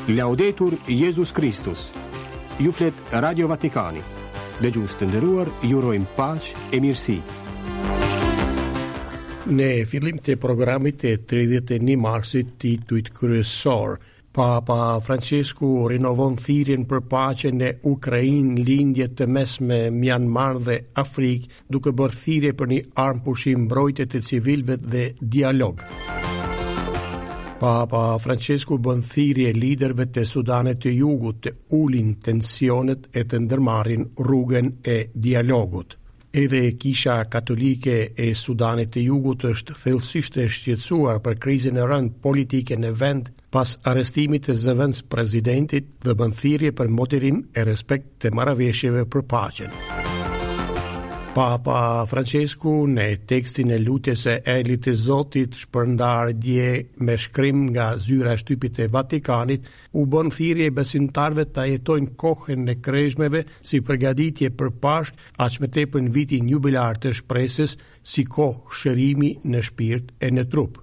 Laudetur Jesus Christus. Ju flet Radio Vatikani. Dëgjues të nderuar, ju urojmë paqë e mirësi. Në fillim të programit të 31 marsit titujt kryesor, Papa Francesku rinovon thirrjen për paqen në Ukrainë, lindje të mesme Myanmar dhe Afrikë, duke bërë thirrje për një armpushim, mbrojtje të civilëve dhe dialog. Papa Francesku bën thirrje liderëve të Sudanit të Jugut të ulin tensionet e të ndërmarrin rrugën e dialogut. Edhe Kisha Katolike e Sudanit të Jugut është thellësisht e shqetësuar për krizën e rëndë politike në vend pas arrestimit të zëvendës presidentit dhe bën thirrje për moderim e respekt të marrëveshjeve për paqen. Papa Francesku në tekstin e lutjes së Engjëllit të Zotit shpërndar dje me shkrim nga zyra e shtypit e Vatikanit, u bën thirrje besimtarëve ta jetojnë kohën e kreshmeve si përgatitje për Pashk, aq më tepër në vitin jubilar të shpresës, si kohë shërimi në shpirt e në trup.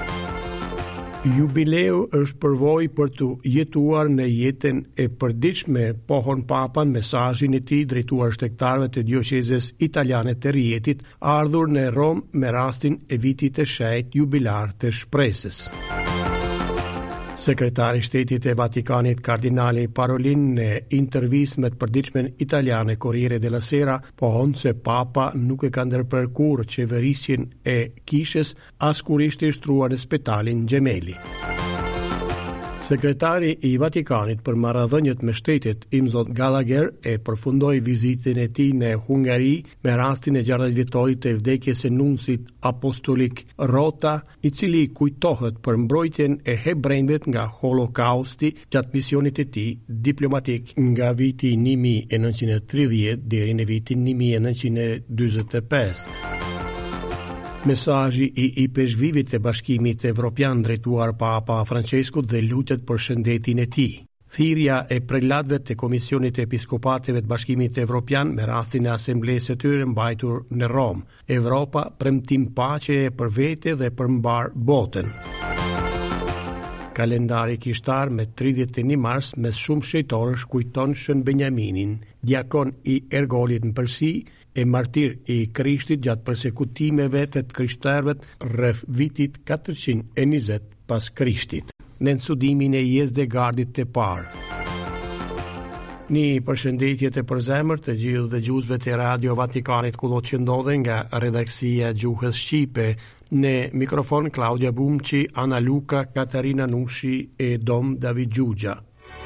Jubileu është përvojë për të jetuar në jetën e përditshme, pohon Papan mesazhin e tij drejtuar shtektarëve të dioqezës italiane të Rietit, ardhur në Rom me rastin e vitit të shejt jubilar të shpresës. Sekretari i Shtetit e Vatikanit Kardinali Parolin në intervistë me të përditshmen italiane Corriere della Sera pohon se Papa nuk e ka ndërprer kurrë qeverisjen e kishës as kur ishte i shtruar në spitalin Gemelli. Sekretari i Vatikanit për marrëdhëniet me shtetet, Imzot Gallagher, e përfundoi vizitën e tij në Hungari me rastin e 60 vjetorit të vdekjes së nunsit apostolik Rota, i cili kujtohet për mbrojtjen e hebrejve nga Holokausti gjatë misionit të tij diplomatik nga viti 1930 deri në vitin 1945. Mesazhi i peshqvivit të Bashkimit Evropian drejtuar Papa Franceskut dhe lutet për shëndetin e tij. Thirrja e prelatëve të Komisionit të Episkopatëve të Bashkimit Evropian me rastin e asamblesë së tyre mbajtur në Rom. Evropa, premtim paqeje për vete dhe për mbar botën. Kalendari kishtar me 31 mars mes shumë shejtorësh kujton Shën Benjaminin, diakon i Ergolit në Persi, e martir i Krishtit gjatë përsekutimeve të krishterëve rreth vitit 420 pas Krishtit, në nënsudimin e Yezdegardit të parë. Një përshëndetje të përzemërt të gjithë dëgjuesve të Radio Vatikanit kullot që ndodhen nga redaksia Gjuhës Shqipe, në mikrofon Claudia Bumçi, Ana Luka, Katarina Nushi e Dom David Gjugja.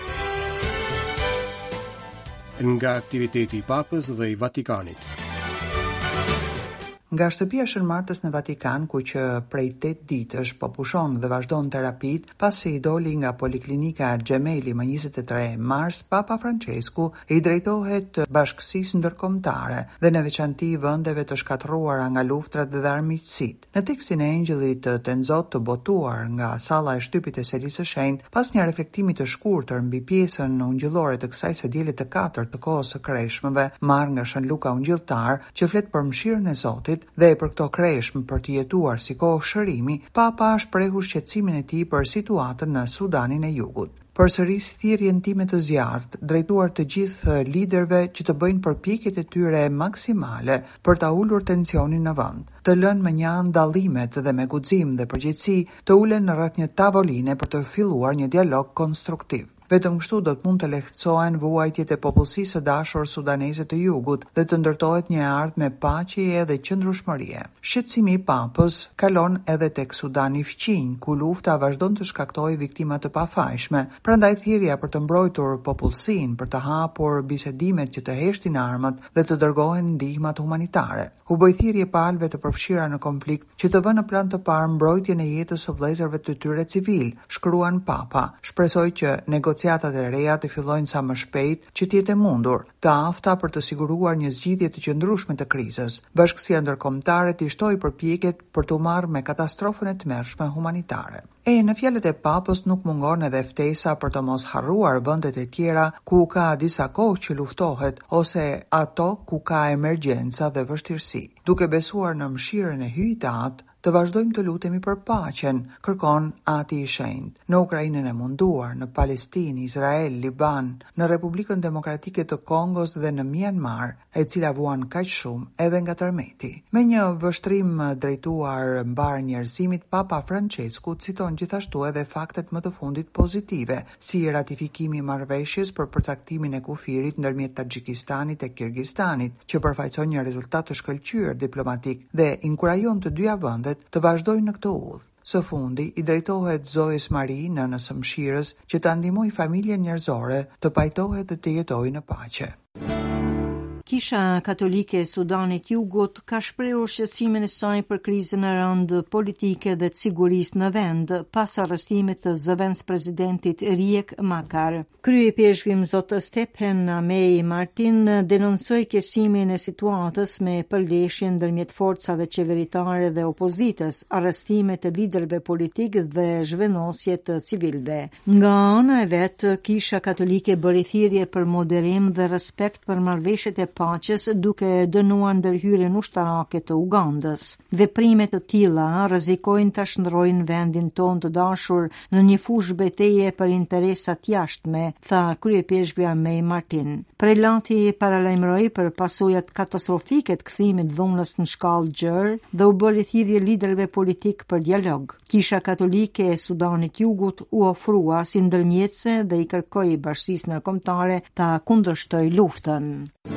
Nga aktiviteti i Papës dhe i Vatikanit. Nga shtëpia Shën Martës në Vatikan, ku që prej 8 ditësh po pushon dhe vazhdon terapit, pasi i doli nga Poliklinika Gemelli më 23 mars, Papa Francesku i drejtohet bashkësisë ndërkombëtare dhe në veçanti vendeve të shkatërruara nga luftrat dhe armiqësitë. Në tekstin e Engjëllit të Nxot të botuar nga salla e shtypit e Selisë së Shenjtë, pas një reflektimi të shkurtër mbi pjesën ungjillore të kësaj së diellit të 4 të kohës së kreshmeve, marrë nga Shën Luka Ungjilltar, që flet për mëshirën e Zotit dhe për këto kreshmë për të jetuar si kohë shërimi, Papa shprehur shqetësimin e tij për situatën në Sudanin e Jugut. Përsëris thirrjen time të zjarrt, drejtuar të gjithë liderëve që të bëjnë përpjekjet e tyre maksimale për ta ulur tensionin në vend, të lënë me një anë dallimet dhe me guxim dhe përgjegjësi të ulen në rreth një tavoline për të filluar një dialog konstruktiv. Vetëm kështu do të mund të lehtësohen vuajtjet e popullsisë së dashur sudaneze të Jugut dhe të ndërtohet një ardhmë me paqe dhe qëndrueshmërie. Shqetësimi i Papës kalon edhe tek Sudani i Fqinj, ku lufta vazhdon të shkaktojë viktima të pafajshme. Prandaj thirrja për të mbrojtur popullsinë, për të hapur bisedimet që të heshtin armët dhe të dërgohen ndihmat humanitare. U bë thirrje palëve të përfshira në konflikt që të vënë në plan të parë mbrojtjen e jetës së vëllezërve të tyre civil, shkruan Papa. Shpresoj që negociatat e reja të fillojnë sa më shpejt, që të jetë mundur, të afta për të siguruar një zgjidhje të qëndrueshme të krizës. Bashkësia ndërkombëtare të shtoi përpjekjet për të marrë me katastrofën e tmerrshme humanitare. Në fjalët e Papës nuk mungon edhe ftesa për të mos harruar vendet e tjera ku ka disa kohë që luftohet ose ato ku ka emergjenca dhe vështirësi. Duke besuar në mëshirën e hyjtat, të vazhdojmë të lutemi për paqen, kërkon Ati i Shenjtë. Në Ukrainën e munduar, në Palestinë, Izrael, Liban, në Republikën Demokratike të Kongos dhe në Myanmar, e cila vuan kaq shumë edhe nga tërmeti. Me një vështrim drejtuar mbar njerëzimit, Papa Francesku citon gjithashtu edhe faktet më të fundit pozitive, si ratifikimi i marrëveshjes për përcaktimin e kufirit ndërmjet Taxhikistanit e Kirgistanit, që përfaqëson një rezultat të shkëlqyer diplomatik dhe inkurajon të dyja vendet të vazhdojnë në këtë udhë. Së fundi, i drejtohet Zoes Mari, nënës së mëshirës, që ta ndihmojë familjen njerëzore të pajtohet dhe të jetojë në paqe. Kisha Katolike e Sudanit Jugut ka shprehur shqetësimin e saj për krizën e rëndë politike dhe të sigurisë në vend pas arrestimit të zëvendës presidentit Riek Machar. Kryepeshkrim zot Stephen Amey Martin denoncoi qesimin e situatës me përleshje ndërmjet forcave qeveritare dhe opozitës, arrestime të liderëve politik dhe zhvenosje të civilëve. Nga ana e vet, Kisha Katolike bëri thirrje për moderim dhe respekt për marrëveshjet e paqes, duke dënuar ndërhyrjen ushtarake të Ugandës. Veprime të tilla rrezikojnë ta shndrojnë vendin tonë të dashur në një fushë betejë për interesat jashtme, tha kryepeshkja Amey Martin. Prelati paralajmëroi për pasojat katastrofike të kthimit dhunës në shkallë gjerë dhe u bëri thirrje liderëve politik për dialog. Kisha Katolike e Sudanit Jugut u ofrua si ndërmjetëse dhe i kërkoi bashkisë ndërkombëtare ta kundërshtojë luftën.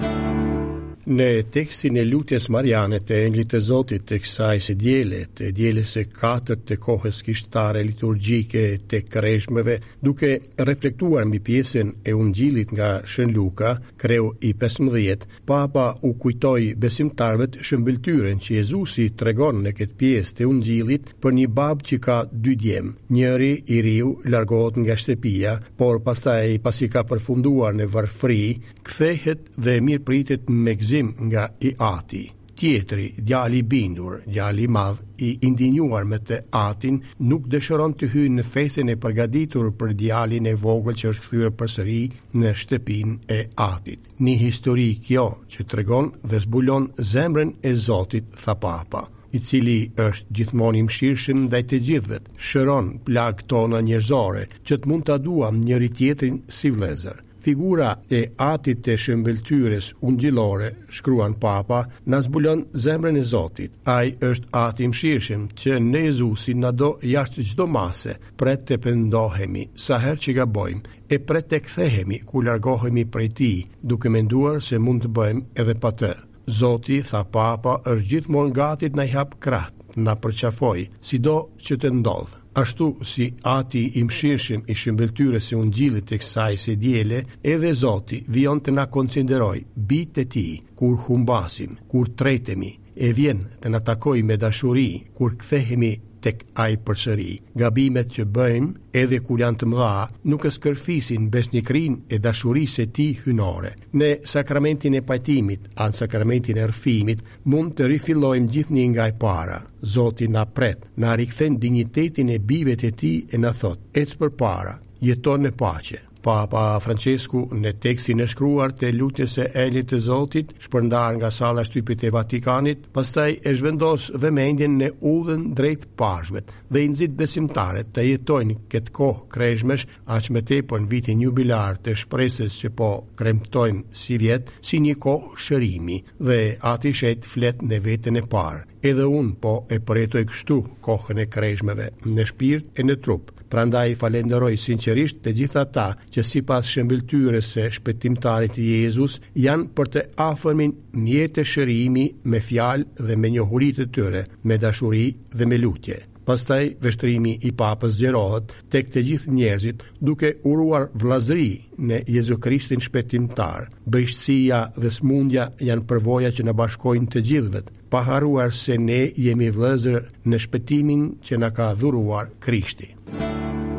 Në tekstin e lutjes mariane të Engjëllit të Zotit të kësaj së dielës së katërt të kohës kishtare liturgjike të Kreshmeve, duke reflektuar mbi pjesën e Ungjillit nga Shën Luka, kreu i 15, Papa u kujtoi besimtarëve shëmbëltyrën që Jezusi tregon në këtë pjesë të Ungjillit për një bab që ka 2 djem. Njëri i riu largohet nga shtëpia, por pastaj pasi ka përfunduar në varfëri, kthehet dhe mirëpritet me nga i ati. Tjetri, djali i bindur, djali i madh, i indinjuar me të atin, nuk dëshiron të hyjë në fesën e përgatitur për djalin e vogël që është kthyer përsëri në shtëpinë e atit. Një histori kjo që tregon dhe zbulon zemrën e Zotit, tha Papa, i cili është gjithmonë i mëshirshëm ndaj të gjithëve, shëron plagët tona njerëzore, që të mund ta duam njëri tjetrin si vëllezër. Figura e atit të shëmbëltyrës ungjillore, shkruan Papa, na zbulon zemrën e Zotit. Ai është ati i mëshirshëm që në Jezusin na do jashtë çdo mase, pret të pendohemi sa herë që gabojmë e pret të kthehemi ku largohemi prej tij, duke menduar se mund të bëjmë edhe pa të. Zoti, tha Papa, është gjithmonë gati të na jap krah, na përqafoj, sido që të ndodhë. Ashtu si ati i mëshirshëm i shëmbëltyrës së Ungjillit të kësaj së diele, edhe Zoti vijon të na konsideroj bijtë e tij kur humbasim, kur tretemi, e vjen të na takoj me dashuri kur kthehemi tek ai përsëri. Gabimet që bëjmë, edhe kur janë të mëdha, nuk e skërfisin besnikrinë e dashurisë së tij hynore. Në sakramentin e pajtimit, anë sakramentin e rrëfimit, mund të rifillojmë gjithnjë nga e para. Zoti na pret, na rikthen dinjitetin e bijve të tij e na thot: "Ec përpara, jeton në paqe." Papa Francesku në tekstin e shkruar të lutjes së Engjëllit të Zotit, shpërndar nga salla shtypit e Vatikanit, pastaj e zhvendos vëmendjen në udhën drejt pashëve dhe i nxit besimtarët të jetojnë këtë kohë kreshmesh, aq më tepër në vitin jubilar të shpresës që po kremtojmë si vjet, si një kohë shërimi, dhe ati shet flet në veten e parë. Edhe unë po e përjetoj kështu kohën e kreshmeve, në shpirt e në trup. Prandaj falenderoj sinqerisht të gjithë ata që sipas shëmbëltyrës së shpëtimtarit Jezus janë për të afërmin mjet të shërimi me fjalë dhe me njohuri të tyre, me dashuri dhe me lutje. Pastaj vështrimi i Papës zgjerohet tek të gjithë njerëzit, duke uruar vllazëri në Jezu Krishtin shpëtimtar. Brishtësia dhe smundja janë përvoja që na bashkojnë të gjithëve, pa haruar se ne jemi vëllezër në shpëtimin që na ka dhuruar Krishti.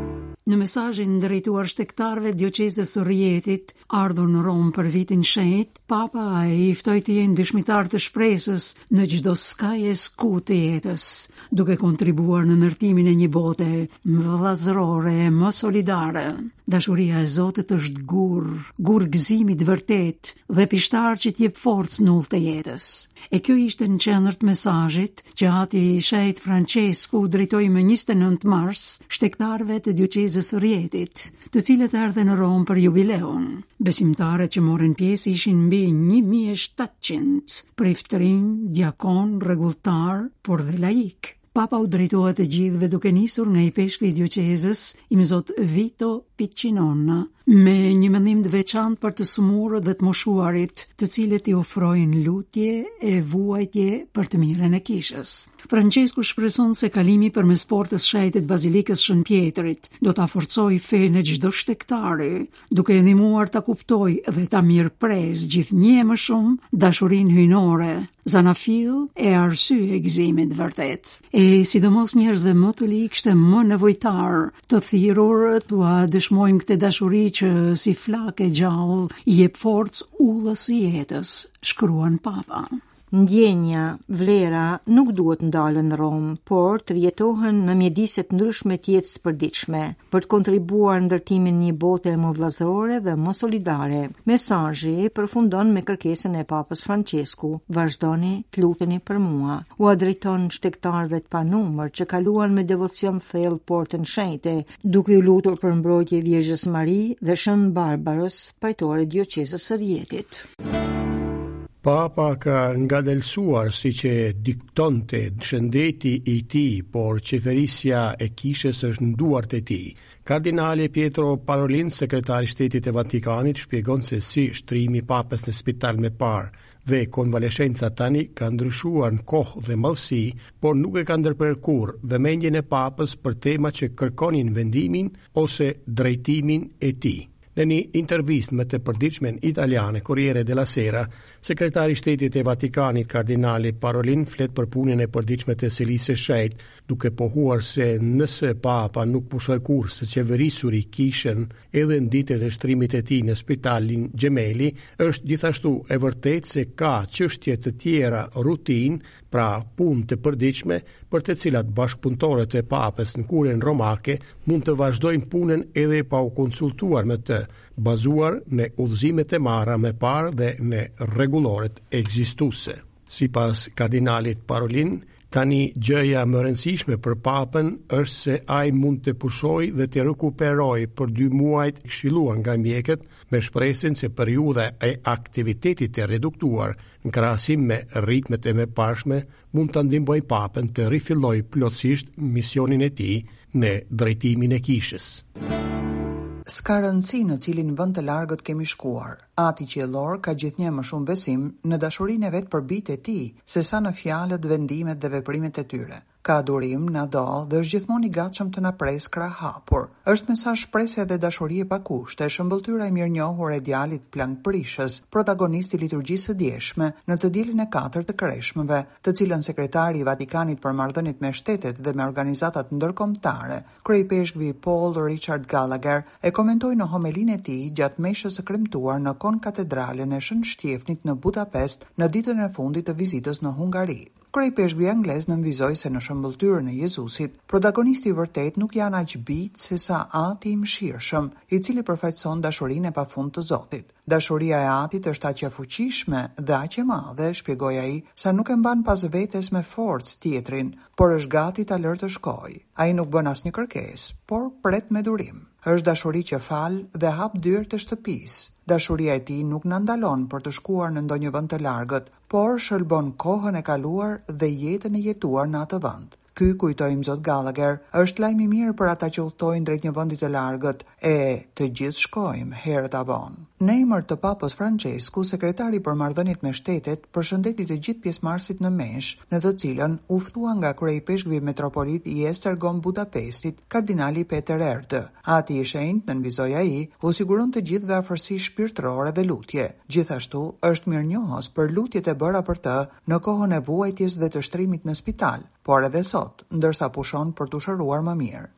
Në mesazhin drejtuar shtektarëve dioqezës së Rrjetit, ardhur në Rom për vitin shenjtë, Papa i ftoi të jenë dëshmitar të shpresës në çdo skaje sku të jetës, duke kontribuar në ndërtimin e një bote më vëllazërore e më solidare. Dashuria e Zotit është gur gëzimi të vërtet dhe pishtar që t'jep forcë në udhë të jetës. E kjo ishte në qendër të mesazhit që ati shejt Francesku drejtoi më 29 mars shtektarëve të dioqezës së Rrjetit, të cilët erdhen në Rom për jubileun. Besimtarët që morën pjesë ishin mbi 1700, prej ftërinj, diakon, rregulltar, por dhe laik. Papa u drejtoha të gjithëve duke nisur nga i peshkvi i dioqezës, i Zot Vito Piccinonna, me një mendim të veçantë për të sëmurët dhe të moshuarit, të cilët i ofrojnë lutje e vuajtje për të mirën e kishës. Francesku shpreson se kalimi përmes portës shejtit Bazilikës Shën Pjetrit do ta forcojë fenë e çdo shtektari, duke e ndihmuar ta kuptojë dhe ta mirëpres gjithnjë më shumë dashurinë hyjnore, zanafill e arsye e gëzimit vërtet. E sidomos njerëzve më të ligë dhe më nevojtar të thirrur t'ua dëshmojmë këtë dashuri që si flakë gjallë i jep forcë udhës së jetës, shkruan Papa. Ndjenja, vlera nuk duhet ndalen në Rom, por të rjetohen në mjediset ndryshme të jetës përditshme, për të kontribuar në ndërtimin një bote më vëllazërore dhe më solidare. Mesazhi përfundon me kërkesën e Papës Francesku: vazhdoni të luteni për mua. U drejton shtektarëve të panumër që kaluan me devocion thellë portën shenjte, duke u lutur për mbrojtje Virgjës Mari dhe Shën Barbarës, pajtore dioqezës së Rrjetit. Papa ka ngadalësuar si që diktonte shëndeti i tij, por qeverisja e kishës është në duart e tij. Kardinali Pietro Parolin, sekretari shtetit e Vatikanit, shpjegon se si shtrimi i Papës në spital me parë dhe konvalescenca tani ka ndryshuar në kohë dhe mallësi, por nuk e ka ndërprer kurrë vëmendjen e Papës për tema që kërkonin vendimin ose drejtimin e tij. Në një intervistë me të përditshmen italiane Corriere della Sera, sekretari shtetit e Vatikanit kardinali Parolin flet për punën e përditshme të Selisë së Shenjtë, duke pohuar se nëse Papa nuk pushoi kurrë se qeverisuri kishën edhe në ditët e shtrimit e tij në spitalin Gemelli, është gjithashtu e vërtetë se ka çështje të tjera rutinë, pra punë të përditshme për të cilat bashkëpunëtorët e Papës në kurën romake mund të vazhdojnë punën edhe pa u konsultuar me të, bazuar në udhëzimet e marra me parë dhe në rregulloret ekzistuese. Sipas kardinalit Parolin, tani gjëja më rëndësishme për Papën është se ai mund të pushojë dhe të rekuperojë për 2 muajt këshilluar nga mjekët, me shpresën se periudha e aktivitetit të reduktuar në krahasim me ritmet e mëparshme mund të ndihmojë Papën të rifillojë plotësisht misionin e tij në drejtimin e kishës. S'ka rëndësi në cilin vend të largët kemi shkuar. Ati qiellor ka gjithnjë më shumë besim në dashurinë e vet për bijtë e tij, sesa në fjalët, vendimet dhe veprimet e tyre. Ka durim, na do dhe është gjithmonë i gatshëm të na pres krah hapur. Është mesazh shpresë dhe dashurie pa kushte, shëmbëltyra e mirënjohur e djalit Plankprishës, protagonisti i liturgjisë së dieshme në të dielin e 4 të Kreshmëve, të cilën sekretari i Vatikanit për marrëdhëniet me shtetet dhe me organizatat ndërkombëtare, kryepeshkvi Paul Richard Gallagher, e komentoi në homelinë e tij gjatë meshës së kremtuar në konkatedralen e Shën Shtjefnit në Budapest në ditën e fundit të vizitës në Hungari. Kryepeshkvi anglez nënvizoi se në shëmbëltyrën e Jezusit, protagonisti i vërtet nuk janë aq bijtë sesa Ati i mëshirshëm, i cili përfaqëson dashurinë e pafund të Zotit. Dashuria e Atit është aq e fuqishme dhe aq e madhe, shpjegoi ai, sa nuk e mban pas vetes me forcë tjetrin, por është gati ta lërë të shkojë. Ai nuk bën asnjë kërkesë, por pret me durim. Është dashuri që fal dhe hap dyert e shtëpisë. Dashuria e tij nuk na ndalon për të shkuar në ndonjë vend të largët, por shëlbon kohën e kaluar dhe jetën e jetuar në atë vend. Ky, kujtoi Zot Gallagher, është lajm i mirë për ata që udhtojnë drejt një vendi të largët, e të gjithë shkojmë herët avon. Në emër të Papës Francesku, sekretari për marrëdhëniet me shtetet, përshëndeti të gjithë pjesëmarrësit në mesh, në të cilën u ftua nga kryepeshkvi metropolit i Esztergom Budapestit, kardinali Peter Erdő. Ati i shenjtë, nënvizoi ai, u siguron të gjithëve afërsi shpirtërore dhe lutje. Gjithashtu, është mirënjohës për lutjet e bëra për të në kohën e vuajtjes dhe të shtrimit në spital, por edhe sot, ndërsa pushon për të shëruar më mirë.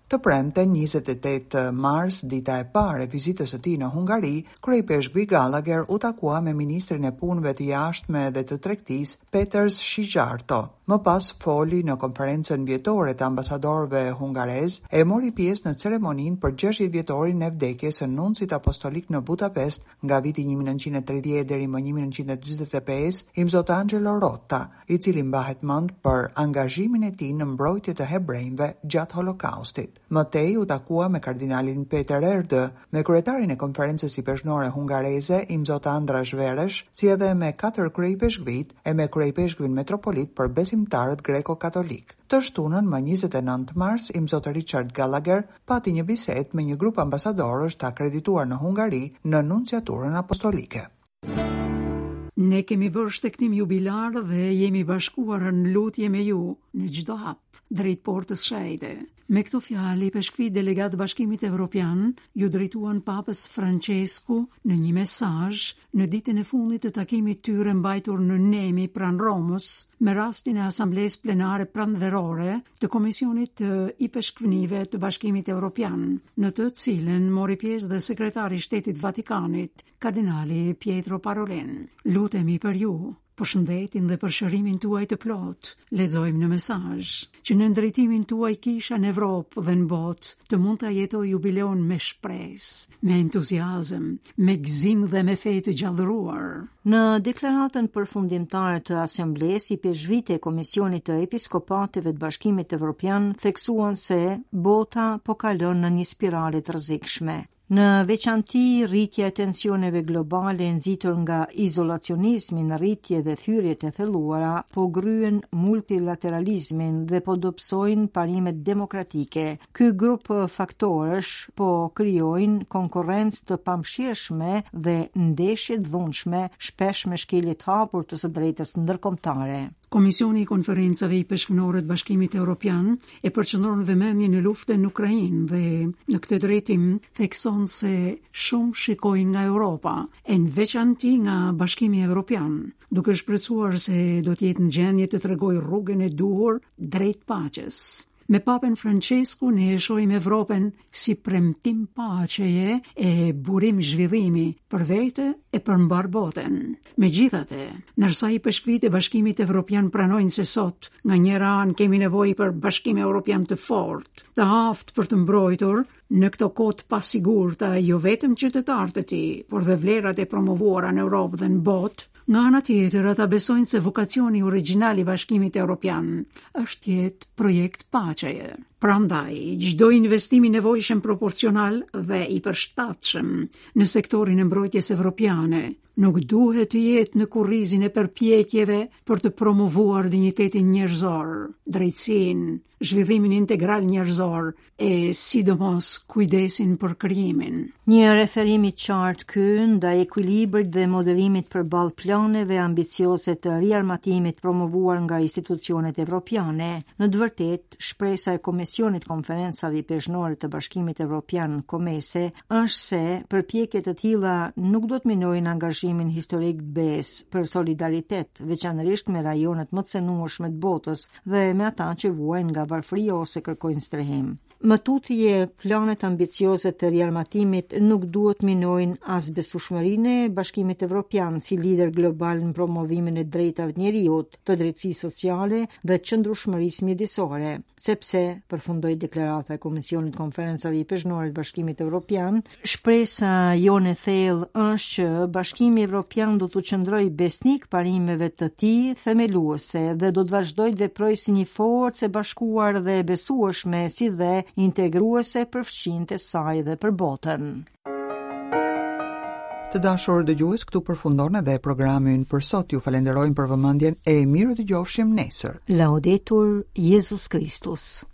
Të premte 28 mars, dita e parë e vizitës së tij në Hungari, kryepeshkvi Gallagher u takua me ministrin e punëve të jashtme dhe të tregtisë Peter Szijjarto. Më pas foli në konferencën vjetore të ambasadorëve hungarez e mori pjesë në ceremoninë për 60 vjetorin e vdekjes së nuncit apostolik në Budapest nga viti 1930 deri më 1945, Imzot Angelo Rotta, i cili mbahet mend për angazhimin e tij në mbrojtje të hebrejve gjatë Holokaustit. Mëtej u takua me kardinalin Peter Erdő, me kryetarin e konferencës sipërshënore hungareze Imzot Andras Veresh, si edhe me 4 kryepeshkvit e me kryepeshkvin metropolit për besimtarët greko-katolik. Të shtunën më 29 mars, Imzot Richard Gallagher pati një bisedë me një grup ambasadorësh të akredituar në Hungari në nunciaturën apostolike. Ne kemi bërë shtektim jubilar dhe jemi bashkuar në lutje me ju në çdo hap drejt portës shenjte. Me këto fjalë, peshkvi delegat Bashkimit Evropian ju drejtuan Papës Francesku në një mesazh në ditën e fundit të takimit tyre mbajtur në Nemi pranë Romës, me rastin e asamblesë plenare pranverore të Komisionit të i peshkvnive të Bashkimit Evropian, në të cilën mori pjesë dhe sekretari i Shtetit Vatikanit, kardinali Pietro Parolin. Lutemi për ju, për shëndetin dhe për shërimin tuaj të plot. Lexojmë në mesazh që në ndrejtimin tuaj kisha në Evropë dhe në botë të mund ta jetoj jubileun me shpresë, me entuziazëm, me gëzim dhe me fe të gjallëruar. Në deklaratën përfundimtare të asamblesë, i peshkvitë e Komisionit të Episkopatëve të Bashkimit Evropian theksuan se bota po kalon në një spirale të rrezikshme. Në veçanti, rritja e tensioneve globale nxitur nga izolacionizmi në rritje dhe thyrjet e thelluara po gryen multilateralizmin dhe po dobësojnë parimet demokratike. Ky grup faktorësh po krijojnë konkurrencë të pamshirshme dhe ndeshje të dhunshme, shpesh me shkelje të hapur të së drejtës ndërkombëtare. Komisioni i konferencave i peshkënorë të Bashkimit Evropian e përqendron vëmendjen në luftën në Ukrainë dhe në këtë drejtim thekson se shumë shikojnë nga Europa e në veçanti nga Bashkimi Evropian, duke shpresuar se do të jetë në gjendje të tregojë rrugën e duhur drejt paqes. Me Papen Francesku ne e shohim Evropën si premtim paqeje e burim zhvillimi për vete e për mbar botën. Megjithatë, ndërsa i peshkvitë e Bashkimit Evropian pranojnë se sot nga njëra anë kemi nevojë për Bashkim Evropian të fortë, të aftë për të mbrojtur në këto kohë të pasigurta jo vetëm qytetarët e tij, por dhe vlerat e promovuara në Europë dhe në botë. Nga ana tjetër, ata besojnë se vokacioni origjinal i Bashkimit Evropian është jetë projekt paqeje. Prandaj, çdo investim i nevojshëm proporcional dhe i përshtatshëm në sektorin e mbrojtjes evropiane nuk duhet të jetë në kurrizin e përpjekjeve për të promovuar dinjitetin njerëzor, drejtësinë, zhvillimin integral njerëzor e sidomos kujdesin për krijimin. Një referim i qartë ky ndaj ekuilibrit dhe moderimit përballë planeve ambicioze të riarmatimit promovuar nga institucionet evropiane. Në të vërtetë, shpresa e Komisionit Konferencave Peshkënorë të Bashkimit Evropian Komese është se përpjekjet të tilla nuk do të minojnë angazhimin historik të BE-s për solidaritet, veçanërisht me rajonet më të cenueshme të botës dhe me ata që vuajnë nga varfëria ose kërkojnë strehim. Më tutje, planet ambicioze të riarmatimit nuk duhet minojnë as besueshmërinë e Bashkimit Evropian si lider global në promovimin e drejtave të njerëzit, të drejtësisë sociale dhe qëndrueshmërisë mjedisore, sepse, përfundoi deklarata e Komisionit Konferencave i Peshkënorë të Bashkimit Evropian, shpresa jone thellë është që Bashkimi Evropian do të qëndrojë besnik parimeve të tij themeluese dhe do të vazhdojë të veprojë si një forcë e bashkuar dhe e besueshme si dhe integruese për fqinjtë e saj dhe për botën. Të dashur dëgjues, këtu përfundon edhe programin për sot. Ju falenderojmë për vëmendjen e mirë, dëgjofshim nesër. Laudetur Jesus Christus.